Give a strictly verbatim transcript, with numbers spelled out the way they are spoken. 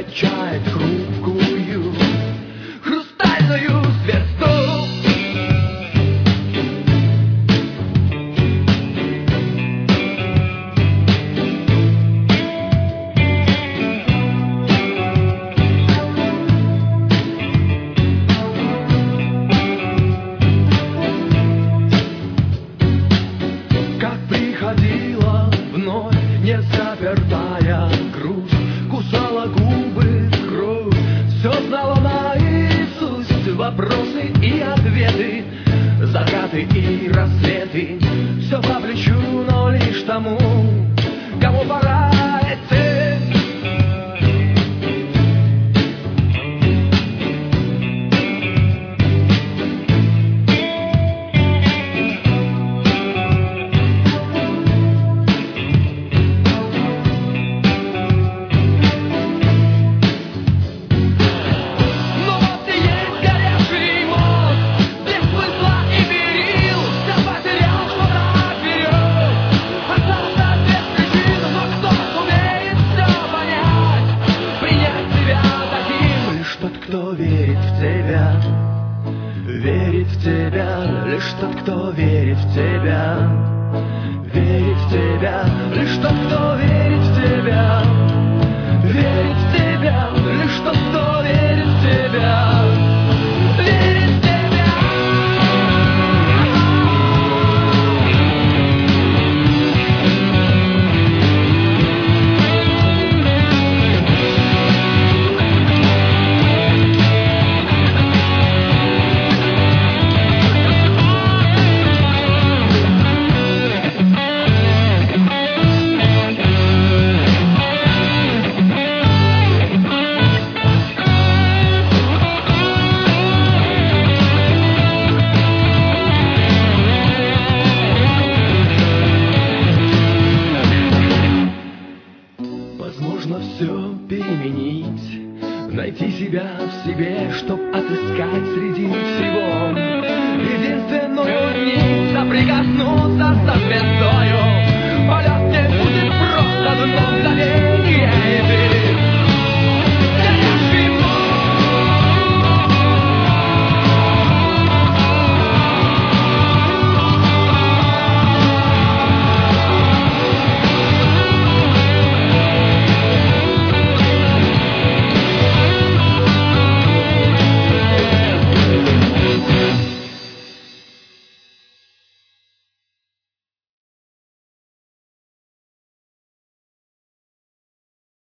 смягчает хрупкую хрустальную зверсту. Незапертая грусть кусала губы в кровь, все знала наизусть вопросы и ответы, закаты и рассветы, все по плечу, но лишь тому, кому пора идти. Кто верит в тебя, верит в тебя, лишь тот, кто верит в тебя, верит в тебя, лишь тот, кто верит в тебя, верит в тебя, лишь тот, кто верит в тебя, верит в тебя. Возможно все переменить, найти себя в себе, чтоб отыскать среди всего единственную нить, соприкоснуться со звездою.